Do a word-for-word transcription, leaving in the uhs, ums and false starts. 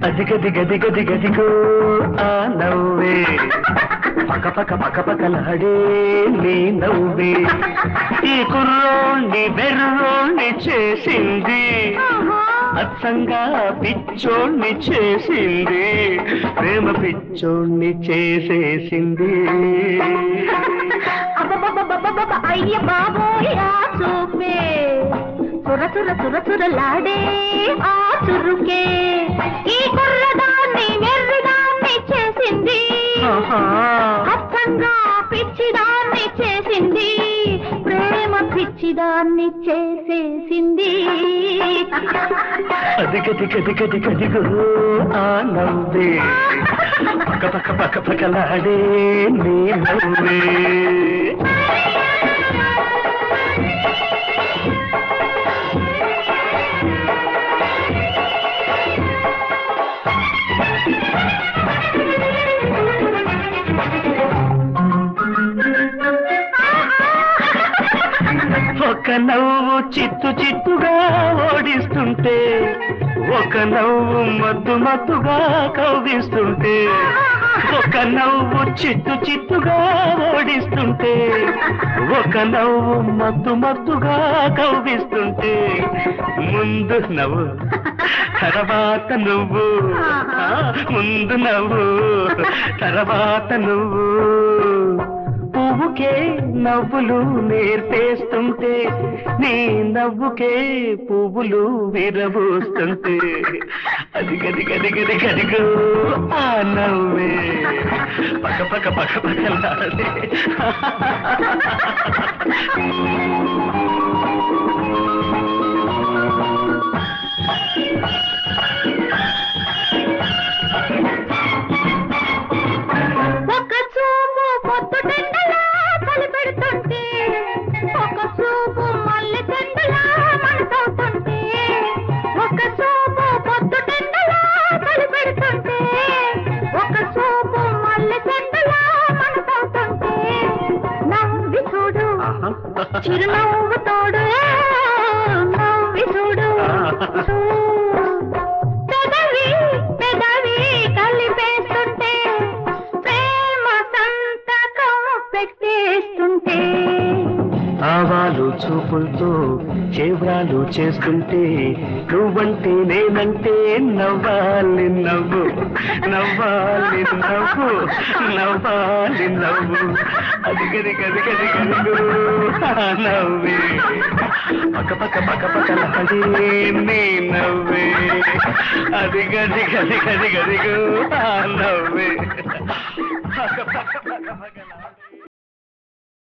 అదిగ దిగ దిగ దిగ దిగో ఆ నవ్వే పక పక పక పకలాడే నీ నవ్వే ఈ కుర్రోణ్ణి బెర్రోణ్ణి చేసింది అచ్చంగా పిచ్చోణ్ణి చేసింది ప్రేమ పిచ్చోణ్ణి చేసేసింది అయ్య బాబోయ్ ఆ చూపే తుర తుర తుర తురలాడే ఆ చురుకే ఈ కుర్రదాన్ని మెర్రదాన్ని చేసింది అచ్చంగా పిచ్చిదాన్ని చేసింది ప్రేమ పిచ్చిదాన్ని చేసేసింది అదిగ దిగ దిగ దిగ దిగో ఆ నవ్వే పక పక పక పకలాడే నీ నవ్వే ఒక నవ్వు చిత్తు చిత్తుగా ఓడిస్తుంటే ఒక నవ్వు మద్దు మత్తుగా కవ్విస్తుంటే ఒక నవ్వు చిత్తు చిత్తుగా ఓడిస్తుంటే ఒక నవ్వు మద్దు మత్తుగా కవ్విస్తుంటే ముందు నవ్వు తర్వాత నువ్వు ముందు నవ్వు తర్వాత నువ్వు పువ్వుకే నవ్వులు నేర్పేస్తుంటే నీ నవ్వుకే పువ్వులు విరబూస్తుంటే అది గది గది గది గదిగో ఆ నవ్వే పక్క పక్క పక్క పక్కలాడే ఒక చూపు మల్లె చెండలా మనసవుతుంటే ఒక చూపు పొద్దు టెండలా కలి పెడుతుంటే ఒక చూపు మల్లె చెండలా మనసవుతుంటే నవ్వి చూడు చిరునవ్వు తోడు నవ్వి చూడు పెదవి పెదవి కలిపేస్తుంటే ప్రేమ సంతకం పెట్టేస్తుంటే ఆవాలు చూపులతో చేవ్రాలు చేస్తుంటే నువ్వంటే నేనంటే నవ్వాలి నవ్వు నవ్వాలి నవ్వు నవ్వాలి నవ్వు అది గది గది గది గదిగో నవ్వే పక్క పక్క పక్క పక్కలాడే నీ నవ్వే అది గది గది గది గదిగో నవ్వే పక్క పక్క పక్క పక్కలాడే